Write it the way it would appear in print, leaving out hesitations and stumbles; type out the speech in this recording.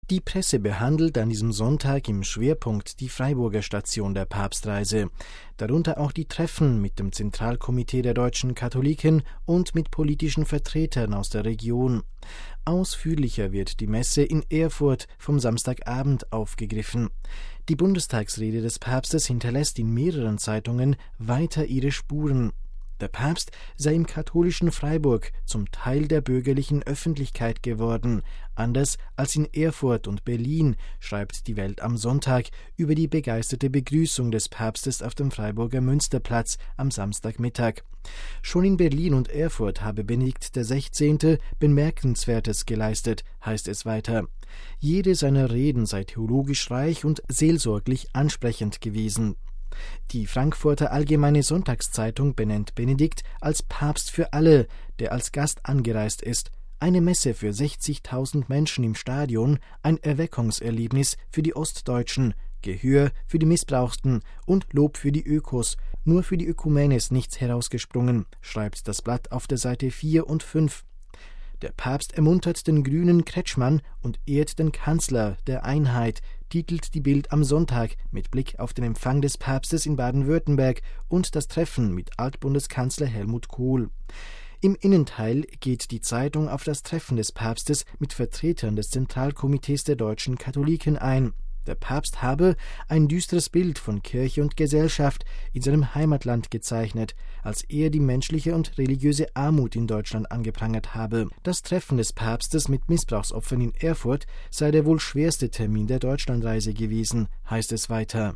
Die Presse behandelt an diesem Sonntag im Schwerpunkt die Freiburger Station der Papstreise, darunter auch die Treffen mit dem Zentralkomitee der deutschen Katholiken und mit politischen Vertretern aus der Region. Ausführlicher wird die Messe in Erfurt vom Samstagabend aufgegriffen. Die Bundestagsrede des Papstes hinterlässt in mehreren Zeitungen weiter ihre Spuren. Der Papst sei im katholischen Freiburg zum Teil der bürgerlichen Öffentlichkeit geworden, anders als in Erfurt und Berlin, schreibt die Welt am Sonntag über die begeisterte Begrüßung des Papstes auf dem Freiburger Münsterplatz am Samstagmittag. Schon in Berlin und Erfurt habe Benedikt XVI. Bemerkenswertes geleistet, heißt es weiter. Jede seiner Reden sei theologisch reich und seelsorglich ansprechend gewesen. Die Frankfurter Allgemeine Sonntagszeitung benennt Benedikt als Papst für alle, der als Gast angereist ist. Eine Messe für 60.000 Menschen im Stadion, ein Erweckungserlebnis für die Ostdeutschen, Gehör für die Missbrauchten und Lob für die Ökos. Nur für die Ökumene ist nichts herausgesprungen, schreibt das Blatt auf der Seite 4 und 5. Der Papst ermuntert den grünen Kretschmann und ehrt den Kanzler der Einheit, titelt die Bild am Sonntag mit Blick auf den Empfang des Papstes in Baden-Württemberg und das Treffen mit Altbundeskanzler Helmut Kohl. Im Innenteil geht die Zeitung auf das Treffen des Papstes mit Vertretern des Zentralkomitees der deutschen Katholiken ein. Der Papst habe ein düsteres Bild von Kirche und Gesellschaft in seinem Heimatland gezeichnet, als er die menschliche und religiöse Armut in Deutschland angeprangert habe. Das Treffen des Papstes mit Missbrauchsopfern in Erfurt sei der wohl schwerste Termin der Deutschlandreise gewesen, heißt es weiter.